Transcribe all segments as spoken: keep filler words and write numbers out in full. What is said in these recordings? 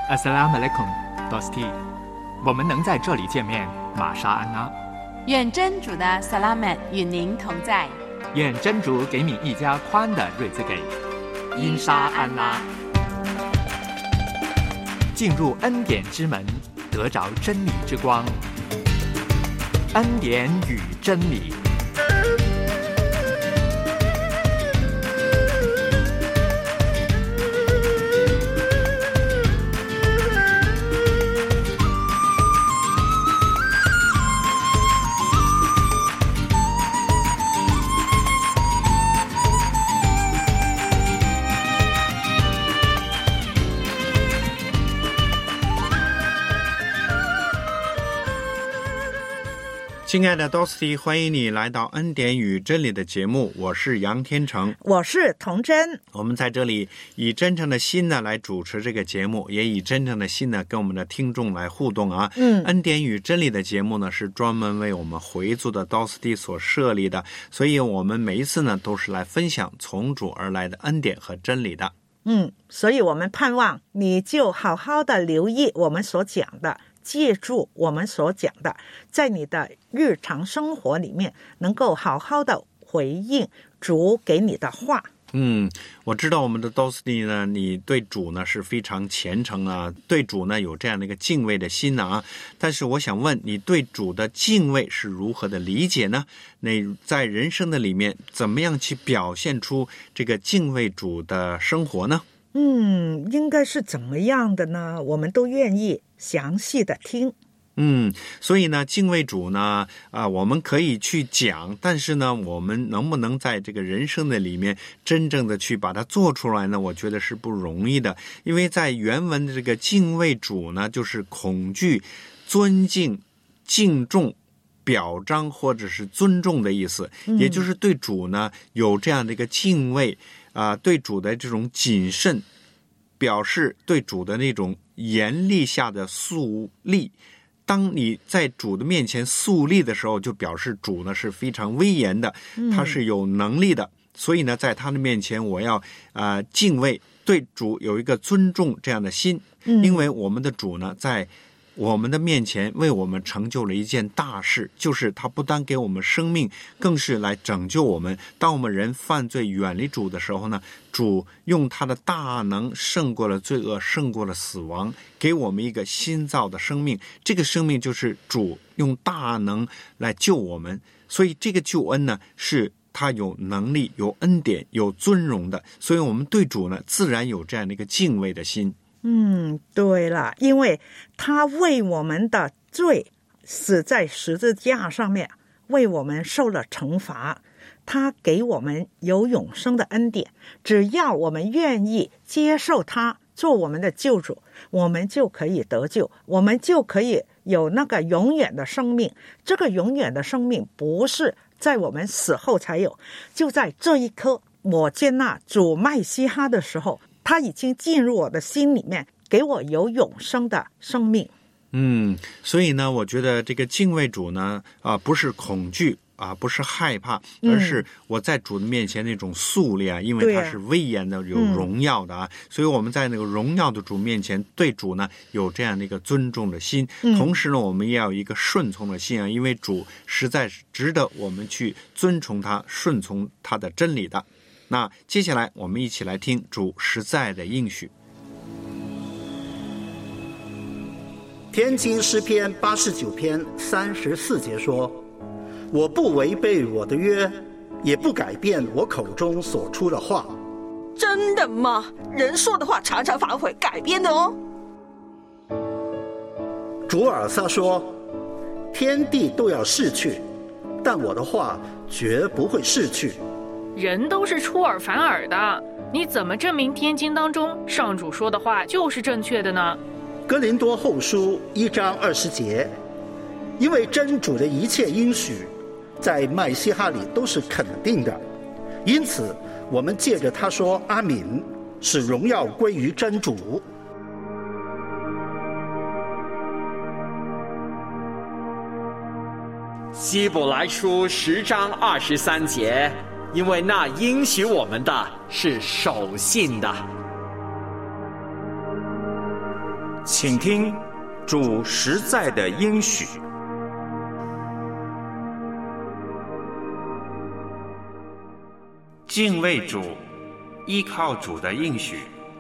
Assalamu alaikum, Dosti。我们能在这里见面，玛莎安拉。 愿真主的萨拉曼与您同在。 愿真主给你一家宽的瑞兹给。因沙安拉。进入恩典之门，得着真理之光。恩典与真理。 亲爱的 Dosti， 欢迎你来到恩典与真理的节目，我是杨天成， 我是童真。 我们在这里以真诚的心呢来主持这个节目，也以真诚的心呢跟我们的听众来互动啊。嗯，恩典与真理的节目呢是专门为我们回族的 Dosti 所设立的，所以我们每一次呢都是来分享从主而来的恩典和真理的。 嗯，所以我们盼望你就好好的留意我们所讲的，借助我们所讲的，在你的日常生活里面能够好好的回应主给你的话。 嗯，我知道我们的 Dosti 呢，你对主呢是非常虔诚啊，对主呢有这样的一个敬畏的心啊。但是我想问你，对主的敬畏是如何的理解呢？那在人生的里面，怎么样去表现出这个敬畏主的生活呢？ 嗯，应该是怎么样的呢？我们都愿意详细的听。 嗯，所以呢，敬畏主呢，啊、呃，我们可以去讲，但是呢，我们能不能在这个人生的里面真正的去把它做出来呢？我觉得是不容易的，因为在原文的这个敬畏主呢，就是恐惧、尊敬、敬重、表彰或者是尊重的意思，嗯、也就是对主呢有这样的一个敬畏啊、呃，对主的这种谨慎，表示对主的那种严厉下的肃立。当你在主的面前肃立的时候，就表示主呢是非常威严的，他是有能力的，嗯、所以呢，在他的面前，我要呃敬畏，对主有一个尊重这样的心，嗯、因为我们的主呢，在我们的面前为我们成就了一件大事，就是他不单给我们生命，更是来拯救我们。当我们人犯罪远离主的时候呢，主用他的大能胜过了罪恶，胜过了死亡，给我们一个新造的生命。这个生命就是主用大能来救我们，所以这个救恩呢，是他有能力、有恩典、有尊荣的，所以我们对主呢，自然有这样的一个敬畏的心。 嗯，对了，因为他为我们的罪死在十字架上面，为我们受了惩罚，他给我们有永生的恩典，只要我们愿意接受他做我们的救主，我们就可以得救，我们就可以有那个永远的生命。这个永远的生命不是在我们死后才有，就在这一刻我接纳主麦西哈的时候，他已经进入我的心里面，给我有永生的生命。 嗯，所以呢，我觉得这个敬畏主呢，啊、呃，不是恐惧啊，不是害怕，而是我在主的面前那种肃立啊，因为他是威严的、有荣耀的啊，嗯、所以我们在那个荣耀的主面前，对主呢有这样的一个尊重的心，嗯、同时呢，我们也要有一个顺从的心啊，因为主实在是值得我们去尊崇他、顺从他的真理的。那接下来我们一起来听主实在的应许。 天经诗篇八十九篇三十四节说：我不违背我的约，也不改变我口中所出的话。 真的吗？人说的话常常反悔改变的哦。 主尔撒说：天地都要逝去，但我的话绝不会逝去。 人都是出尔反尔的，你怎么证明天经当中上主说的话就是正确的呢？ 哥林多后书一章二十节，因为真主的一切应许在麦西哈里都是肯定的，因此我们借着他说阿敏，使荣耀归于真主。 希伯来书十章二十三节，因为那应许我们的是守信的。 请听主实在的应许。 敬畏主，依靠主的应许。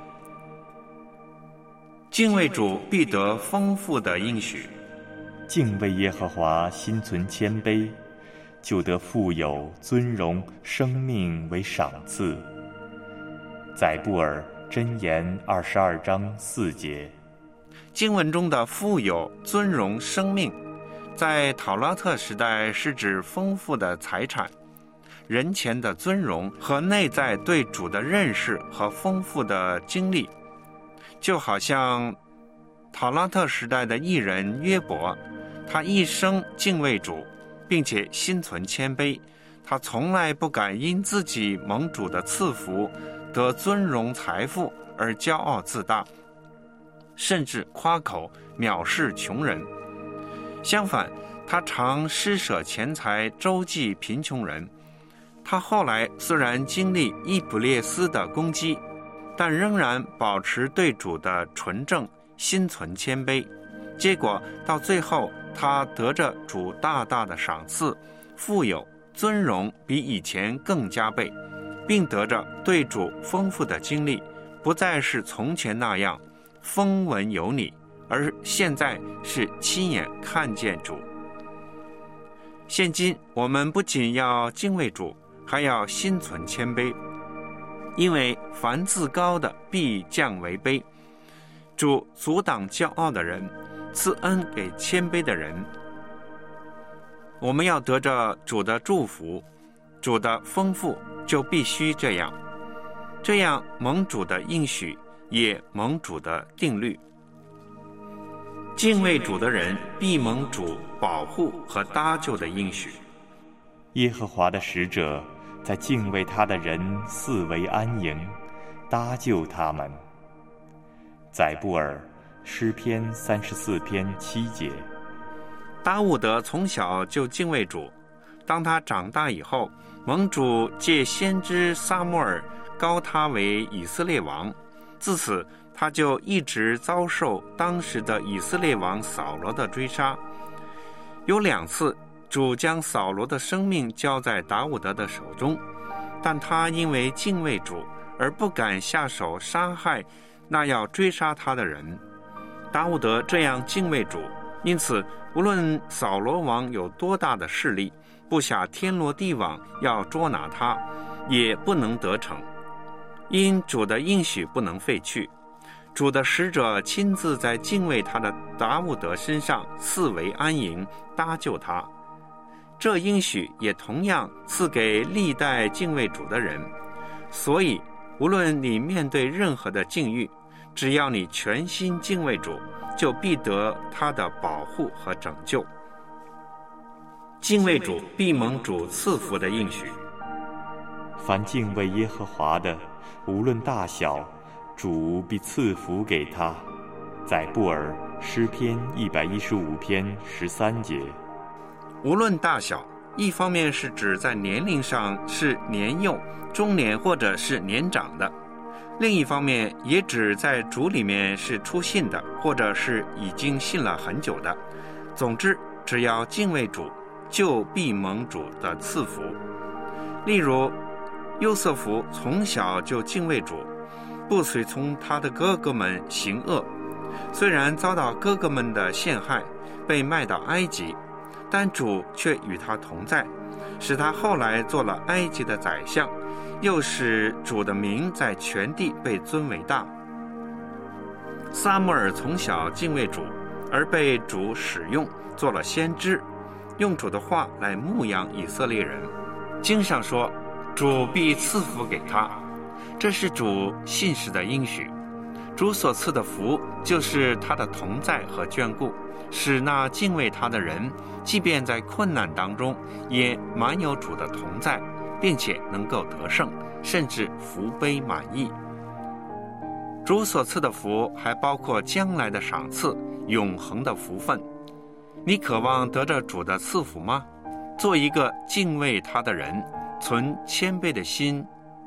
敬畏主必得丰富的应许。 敬畏耶和华，心存谦卑，就得富有、尊荣、生命为赏赐。载布尔箴言二十二章四节。 经文中的富有、尊荣、生命，在讨拉特时代是指丰富的财产、人前的尊荣和内在对主的认识和丰富的经历。就好像讨拉特时代的艺人约伯，他一生敬畏主，并且心存谦卑，他从来不敢因自己蒙主的赐福得尊荣财富而骄傲自大，甚至夸口藐视穷人。相反，他常施舍钱财周济贫穷人。他后来虽然经历伊卜列斯的攻击，但仍然保持对主的纯正，心存谦卑。结果到最后，他得着主大大的赏赐，富有、尊荣比以前更加倍，并得着对主丰富的经历，不再是从前那样风闻有你，而现在是亲眼看见主。现今我们不仅要敬畏主，还要心存谦卑，因为凡自高的必降为卑。主阻挡骄傲的人，赐恩给谦卑的人。我们要得着主的祝福，主的丰富，就必须这样。这样蒙主的应许，也蒙主的定律。敬畏主的人必蒙主保护和搭救的应许。 耶和华的使者在敬畏他的人四围安营，搭救他们。载布尔诗篇三十四篇七节。 达伍德从小就敬畏主，当他长大以后，蒙主借先知撒母耳膏他为以色列王，自此他就一直遭受当时的以色列王扫罗的追杀。有两次主将扫罗的生命交在达伍德的手中，但他因为敬畏主而不敢下手杀害那要追杀他的人。达伍德这样敬畏主，因此无论扫罗王有多大的势力，布下天罗地网要捉拿他，也不能得逞，因主的应许不能废去。主的使者亲自在敬畏他的达伍德身上四围安营，搭救他。这应许也同样赐给历代敬畏主的人。所以无论你面对任何的境遇，只要你全心敬畏主，就必得他的保护和拯救。敬畏主必蒙主赐福的应许。 凡敬畏耶和华的，无论大小，主必赐福给他。载布尔诗篇一百一十五篇十三节。 无论大小，一方面是指在年龄上是年幼、中年或者是年长的，另一方面也指在主里面是初信的，或者是已经信了很久的。总之，只要敬畏主，就必蒙主的赐福。例如约瑟夫从小就敬畏主，不随从他的哥哥们行恶，虽然遭到哥哥们的陷害，被卖到埃及，但主却与他同在，使他后来做了埃及的宰相，又使主的名在全地被尊为大。撒母耳从小敬畏主，而被主使用做了先知，用主的话来牧养以色列人。经上说，主必赐福给他，这是主信实的应许。主所赐的福，就是他的同在和眷顾，使那敬畏他的人，即便在困难当中，也满有主的同在，并且能够得胜，甚至福杯满溢。主所赐的福还包括将来的赏赐，永恒的福分。你渴望得着主的赐福吗？做一个敬畏他的人，存谦卑的心，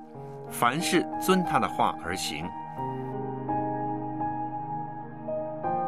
凡事遵他的话而行。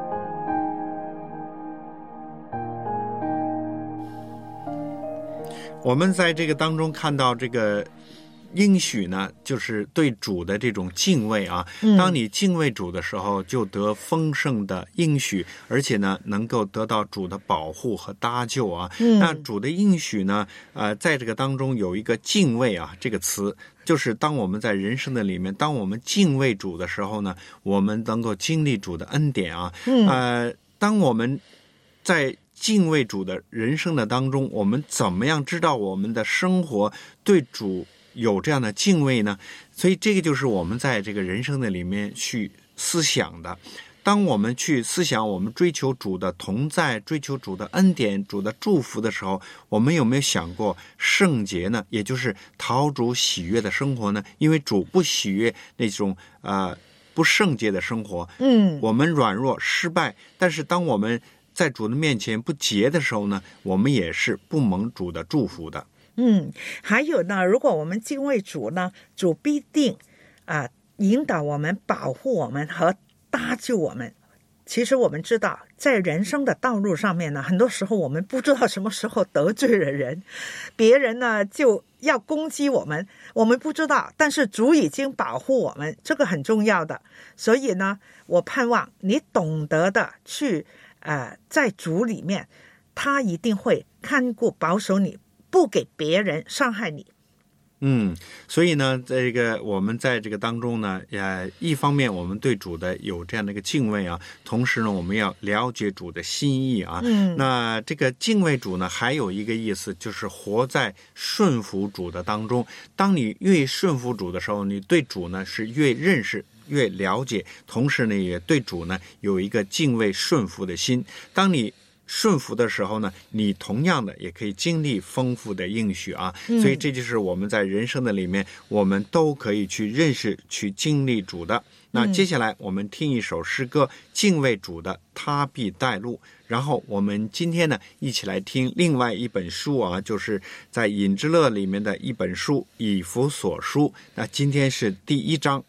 我们在这个当中看到这个应许呢，就是对主的这种敬畏啊。当你敬畏主的时候，就得丰盛的应许，而且呢，能够得到主的保护和搭救啊。嗯、那主的应许呢，呃，在这个当中有一个敬畏啊这个词，就是当我们在人生的里面，当我们敬畏主的时候呢，我们能够经历主的恩典啊。嗯、呃，当我们在敬畏主的人生的当中，我们怎么样知道我们的生活对主有这样的敬畏呢？所以这个就是我们在这个人生的里面去思想的。当我们去思想我们追求主的同在，追求主的恩典，主的祝福的时候，我们有没有想过圣洁呢？也就是讨主喜悦的生活呢？因为主不喜悦那种呃不圣洁的生活。嗯，我们软弱失败，但是当我们在主的面前不洁的时候呢，我们也是不蒙主的祝福的。 嗯，还有呢，如果我们敬畏主呢，主必定啊、呃、引导我们、保护我们和搭救我们。其实我们知道，在人生的道路上面呢，很多时候我们不知道什么时候得罪了人，别人呢就要攻击我们，我们不知道，但是主已经保护我们，这个很重要的。所以呢，我盼望你懂得的去呃，在主里面，他一定会看顾保守你，不给别人伤害你。 嗯，所以呢，这个我们在这个当中呢，呃，一方面我们对主的有这样的一个敬畏啊，同时呢，我们要了解主的心意啊。嗯，那这个敬畏主呢，还有一个意思就是活在顺服主的当中。当你越顺服主的时候，你对主呢是越认识、越了解，同时呢，也对主呢有一个敬畏顺服的心。当你顺服的时候呢，你同样的也可以经历丰富的应许啊。所以这就是我们在人生的里面，我们都可以去认识、去经历主的。那接下来我们听一首诗歌，敬畏主的他必带路。然后我们今天呢，一起来听另外一本书啊，就是在隐之乐里面的一本书，以弗所书。那今天是第一章。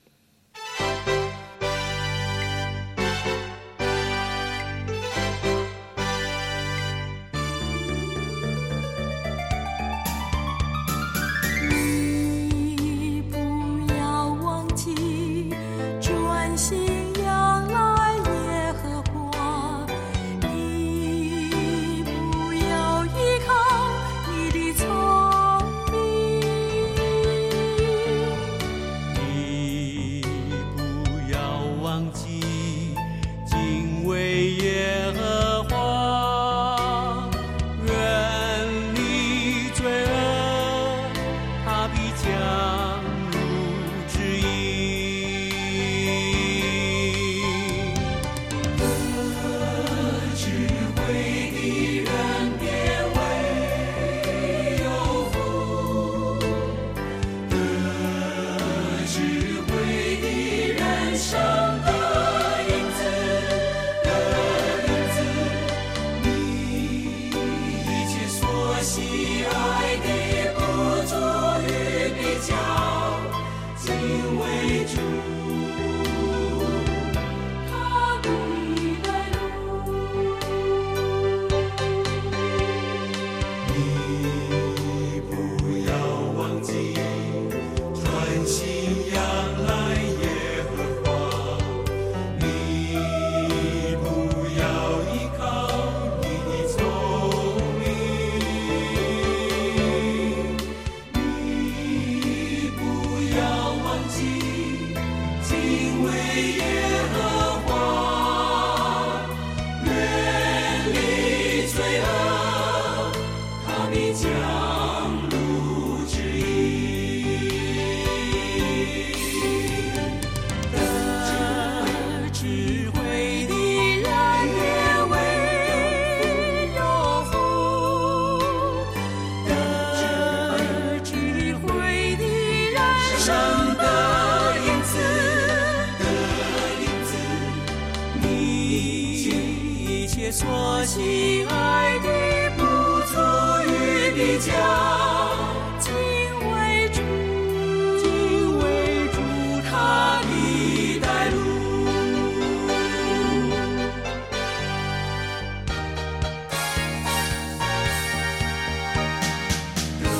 所喜爱的不足与比较，敬畏主，敬畏主，他必带路。得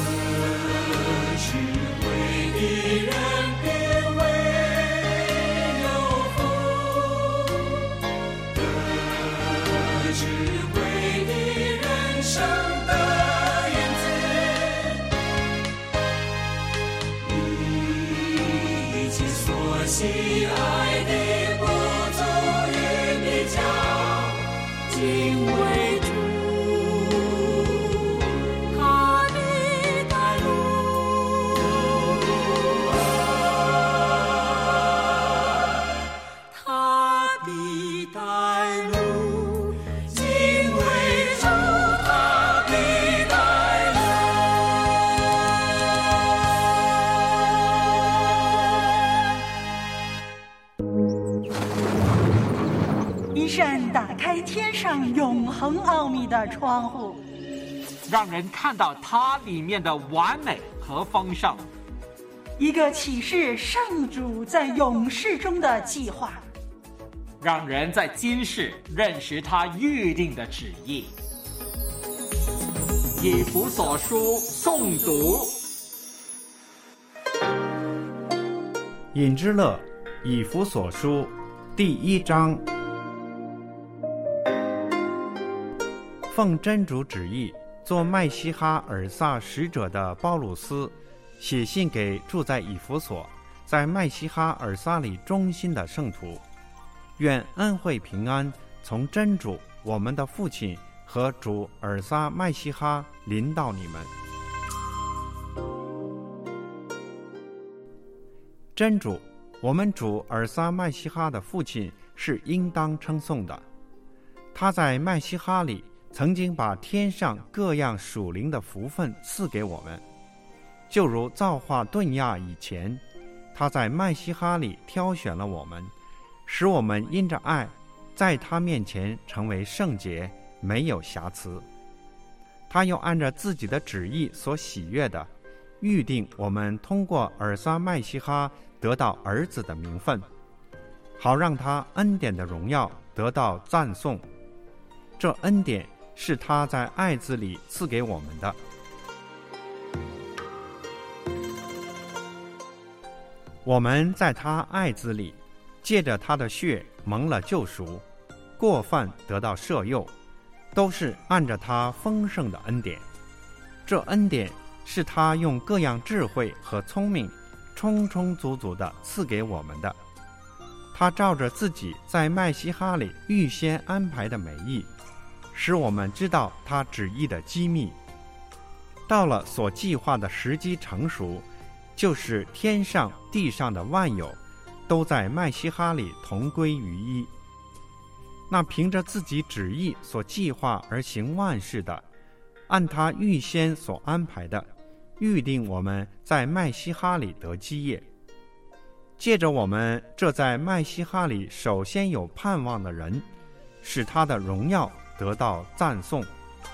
喜爱的不足于比较，敬畏主，他的带路，他的带路，敬畏主，他的带路。 一扇打开天上永恒奥秘的窗户， 让人看到它里面的完美和丰盛。 一个启示上主在永世中的计划， 让人在今世认识他预定的旨意。以弗所书诵读。 引之乐，以弗所书第一章。奉真主旨意，做麦西哈尔萨使者的鲍鲁斯，写信给住在以弗所，在麦西哈尔萨里忠心的圣徒，愿恩惠平安从真主我们的父亲和主尔撒麦西哈临到你们。真主我们主尔撒麦西哈的父亲是应当称颂的，他在麦西哈里曾经把天上各样属灵的福分赐给我们，就如造化顿亚以前，他在麦西哈里挑选了我们，使我们因着爱在他面前成为圣洁，没有瑕疵。他又按着自己的旨意所喜悦的，预定我们通过尔撒麦西哈得到儿子的名分，好让他恩典的荣耀得到赞颂。这恩典是他在爱子里赐给我们的。我们在他爱子里，借着他的血蒙了救赎，过犯得到赦宥，都是按着他丰盛的恩典。这恩典是他用各样智慧和聪明充充足足地赐给我们的。他照着自己在麦西哈里预先安排的美意，使我们知道他旨意的机密。到了所计划的时机成熟，就是天上地上的万有都在麦西哈里同归于一。那凭着自己旨意所计划而行万事的，按他预先所安排的，预定我们在麦西哈里得基业。借着我们这在麦西哈里首先有盼望的人，使他的荣耀得到赞颂。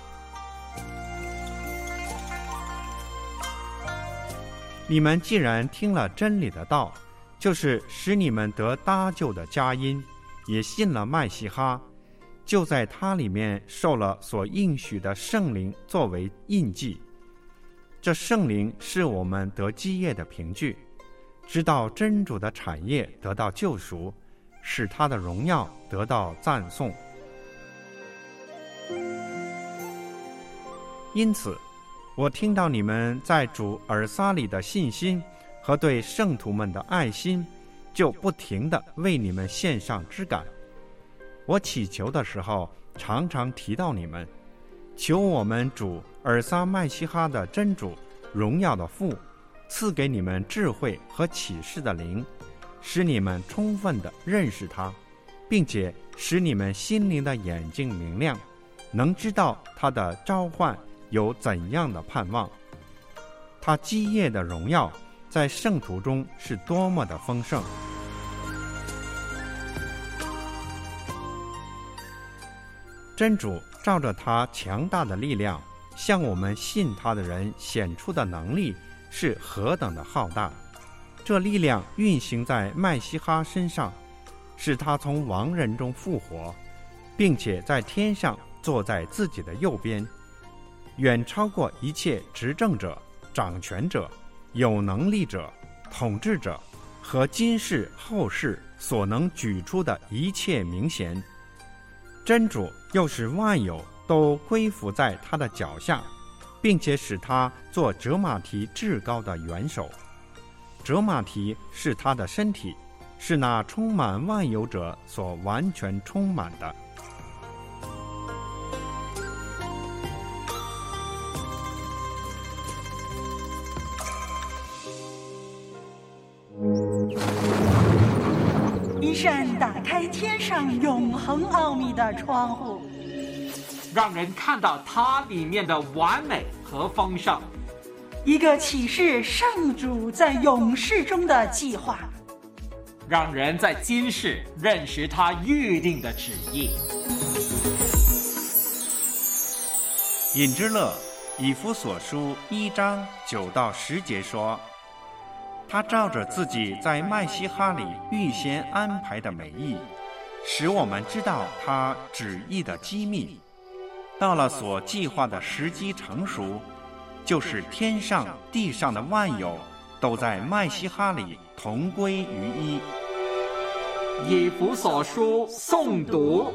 你们既然听了真理的道，就是使你们得搭救的佳音，也信了麦西哈，就在他里面受了所应许的圣灵作为印记。这圣灵是我们得基业的凭据，知道真主的产业得到救赎，使他的荣耀得到赞颂。因此我听到你们在主尔撒里的信心和对圣徒们的爱心，就不停地为你们献上枝感。我祈求的时候常常提到你们，求我们主尔撒麦西哈的真主荣耀的父赐给你们智慧和启示的灵，使你们充分地认识他，并且使你们心灵的眼睛明亮，能知道他的召唤有怎样的盼望，他基业的荣耀在圣徒中是多么的丰盛。真主照着他强大的力量，向我们信他的人显出的能力是何等的浩大。这力量运行在麦西哈身上，使他从亡人中复活，并且在天上坐在自己的右边，远超过一切执政者、掌权者、有能力者、统治者和今世后世所能举出的一切名衔。真主又使万有都归服在他的脚下，并且使他做折马蹄至高的元首。折马蹄是他的身体， 是那充满万有者所完全充满的。 一扇打开天上永恒奥秘的窗户， 让人看到它里面的完美和丰盛。 一个启示圣主在永世中的计划， 让人在今世认识他预定的旨意。 尹之乐以弗所书一章九到十节说，他照着自己在麦西哈里预先安排的美意，使我们知道他旨意的机密，到了所计划的时机成熟，就是天上地上的万有都在麦西哈里同归于一。 以弗所书诵读。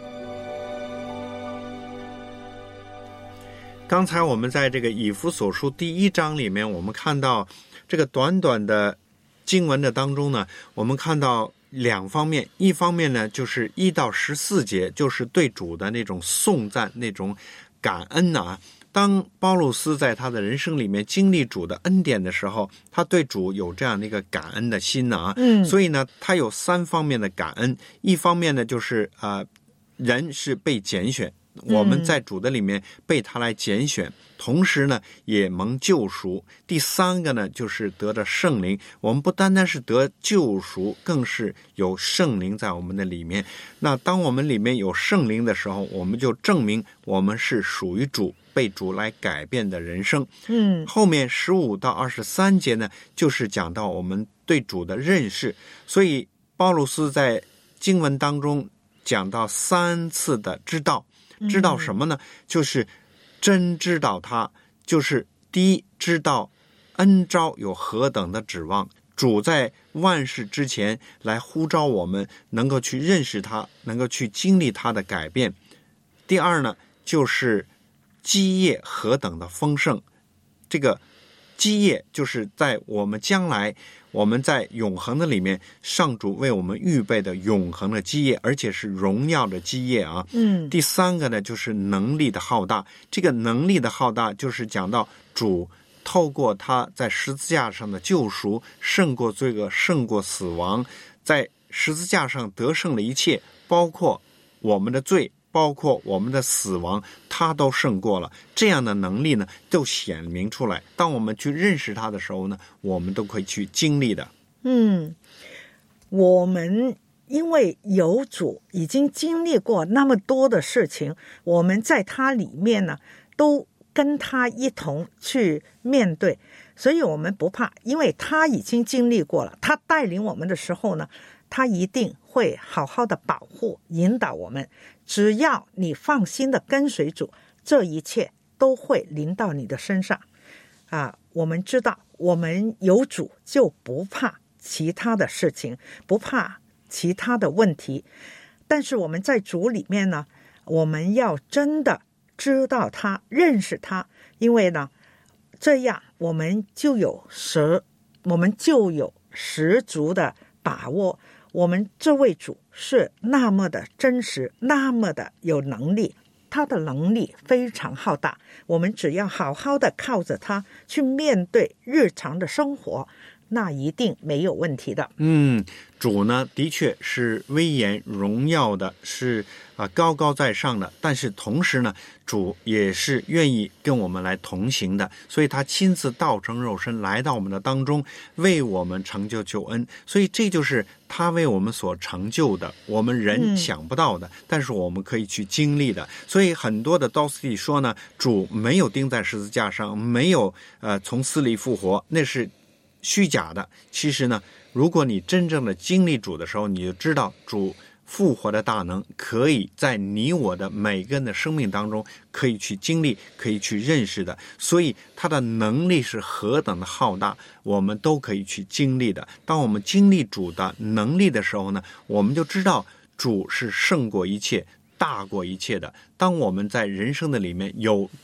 刚才我们在这个以弗所书第一章里面，我们看到这个短短的经文的当中呢，我们看到两方面，一方面呢就是一到十四节，就是对主的那种颂赞，那种感恩啊。当保禄斯在他的人生里面经历主的恩典的时候，他对主有这样的一个感恩的心啊，嗯，所以呢，他有三方面的感恩。一方面呢，就是呃，人是被拣选，我们在主的里面被他来拣选，嗯，同时呢也蒙救赎。第三个呢就是得着圣灵，我们不单单是得救赎，更是有圣灵在我们的里面。那当我们里面有圣灵的时候，我们就证明我们是属于主，被主来改变的人生。嗯，后面十五到二十三节呢，就是讲到我们对主的认识。所以保禄斯在经文当中讲到三次的知道。知道什么呢？就是真知道他，就是第一，知道恩召有何等的指望，主在万事之前来呼召我们能够去认识他，能够去经历他的改变。第二呢，就是基业何等的丰盛，这个基业就是在我们将来，我们在永恒的里面，上主为我们预备的永恒的基业，而且是荣耀的基业啊。嗯。第三个呢，就是能力的浩大。这个能力的浩大，就是讲到主透过他在十字架上的救赎，胜过罪恶，胜过死亡，在十字架上得胜了一切，包括我们的罪，包括我们的死亡，他都胜过了。这样的能力呢，就显明出来。当我们去认识他的时候呢，我们都可以去经历的。嗯，我们因为有主，已经经历过那么多的事情，我们在他里面呢，都跟他一同去面对，所以我们不怕，因为他已经经历过了。他带领我们的时候呢，他一定会好好的保护引导我们。只要你放心的跟随主，这一切都会临到你的身上啊！我们知道我们有主，就不怕其他的事情，不怕其他的问题。但是我们在主里面呢，我们要真的知道他，认识他，因为呢，这样我们就有十，我们就有十足的把握，我们这位主是那么的真实，那么的有能力，他的能力非常浩大。我们只要好好的靠着他去面对日常的生活，那一定没有问题的。嗯，主呢，的确是威严荣耀的，是啊、呃、高高在上的，但是同时呢，主也是愿意跟我们来同行的，所以他亲自道成肉身来到我们的当中，为我们成就救恩。所以这就是他为我们所成就的，我们人想不到的、嗯、但是我们可以去经历的。所以很多的道士弟说呢，主没有钉在十字架上，没有呃从死里复活，那是虚假的。其实呢，如果你真正的经历主的时候，你就知道主复活的大能可以在你我的每个人的生命当中可以去经历，可以去认识的。所以他的能力是何等的浩大，我们都可以去经历的。当我们经历主的能力的时候呢，我们就知道主是胜过一切，大过一切的。当我们在人生的里面有主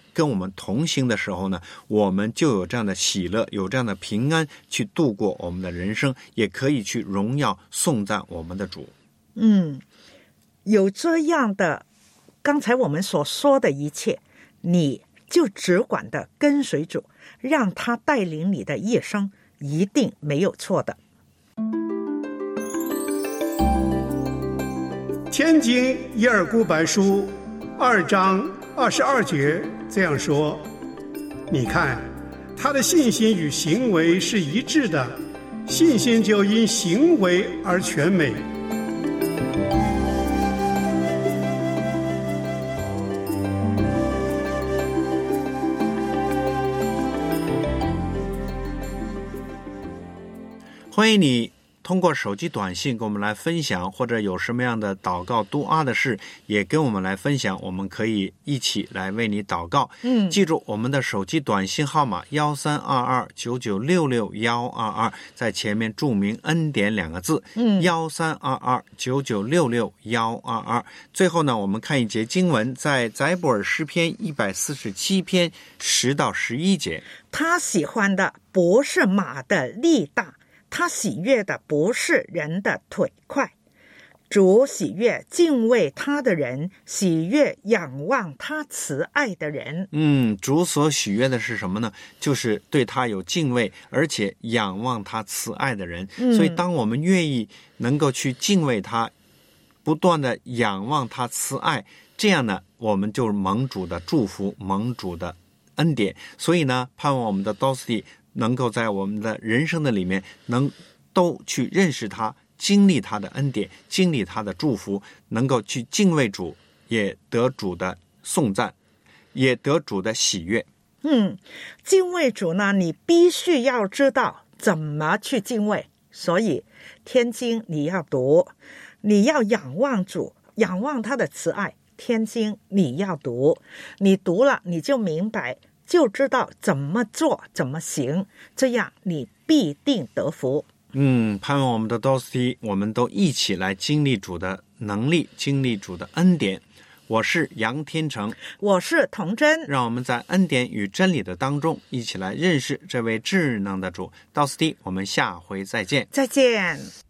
跟我们同行的时候呢，我们就有这样的喜乐，有这样的平安去度过我们的人生，也可以去荣耀颂赞我们的主。 嗯，有这样的刚才我们所说的一切，你就只管的跟随主，让他带领你的一生，一定没有错的。 天经耶尔古白书二章二十二节这样说：你看，他的信心与行为是一致的，信心就因行为而全美。 欢迎你通过手机短信跟我们来分享，或者有什么样的祷告督阿的事也跟我们来分享，我们可以一起来为你祷告。 嗯， 记住我们的手机短信号码幺三二二九九六六幺二二，在前面注明恩典两个字。 嗯， 幺三二二九九六六幺二二。最后呢，我们看一节经文，在载伯尔诗篇一百四十七篇十到十一节。 他喜欢的不是马的力大，他喜悦的不是人的腿快。主喜悦敬畏他的人，喜悦仰望他慈爱的人。 嗯，主所喜悦的是什么呢？就是对他有敬畏，而且仰望他慈爱的人。 嗯， 所以当我们愿意能够去敬畏他，不断的仰望他慈爱，这样呢，我们就是蒙主的祝福，蒙主的恩典。所以呢，盼望我们的 Dorothy 能够在我们的人生的里面能都去认识他，经历他的恩典，经历他的祝福，能够去敬畏主，也得主的颂赞，也得主的喜悦。 嗯，敬畏主呢，你必须要知道怎么去敬畏。所以天经你要读，你要仰望主，仰望他的慈爱。天经你要读，你读了你就明白，就知道怎么做怎么行，这样你必定得福。 嗯，盼望我们的 Dorothy 我们都一起来经历主的能力，经历主的恩典。我是杨天成， 我是童真， 让我们在恩典与真理的当中一起来认识这位智能的主。Dorothy 我们下回再见。 再见。